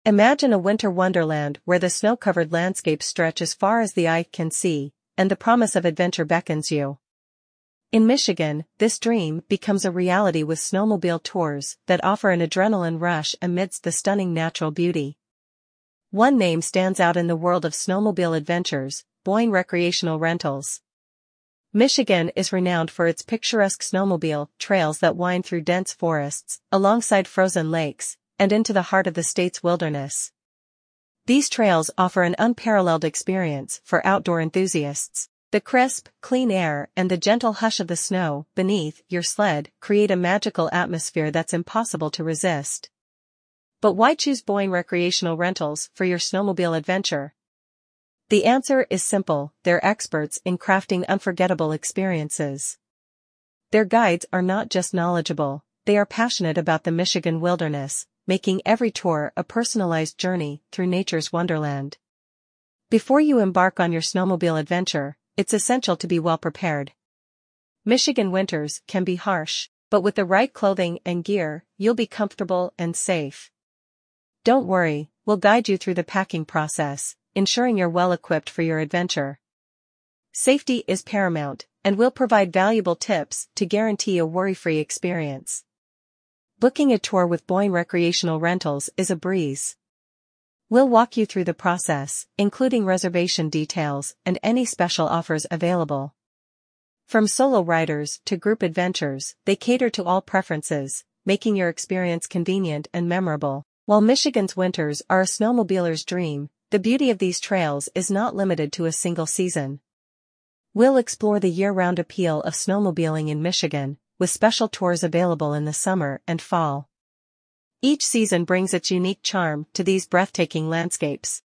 Imagine a winter wonderland where the snow-covered landscapes stretch as far as the eye can see, and the promise of adventure beckons you. In Michigan, this dream becomes a reality with snowmobile tours that offer an adrenaline rush amidst the stunning natural beauty. One name stands out in the world of snowmobile adventures: Boyne Recreational Rentals. Michigan is renowned for its picturesque snowmobile trails that wind through dense forests, alongside frozen lakes, and into the heart of the state's wilderness. These trails offer an unparalleled experience for outdoor enthusiasts. The crisp, clean air and the gentle hush of the snow beneath your sled create a magical atmosphere that's impossible to resist. But why choose Boyne Recreational Rentals for your snowmobile adventure? The answer is simple: they're experts in crafting unforgettable experiences. Their guides are not just knowledgeable, they are passionate about the Michigan wilderness, making every tour a personalized journey through nature's wonderland. Before you embark on your snowmobile adventure, it's essential to be well prepared. Michigan winters can be harsh, but with the right clothing and gear, you'll be comfortable and safe. Don't worry, we'll guide you through the packing process, ensuring you're well equipped for your adventure. Safety is paramount, and we'll provide valuable tips to guarantee a worry-free experience. Booking a tour with Boyne Recreational Rentals is a breeze. We'll walk you through the process, including reservation details and any special offers available. From solo riders to group adventures, they cater to all preferences, making your experience convenient and memorable. While Michigan's winters are a snowmobiler's dream, the beauty of these trails is not limited to a single season. We'll explore the year-round appeal of snowmobiling in Michigan, with special tours available in the summer and fall. Each season brings its unique charm to these breathtaking landscapes.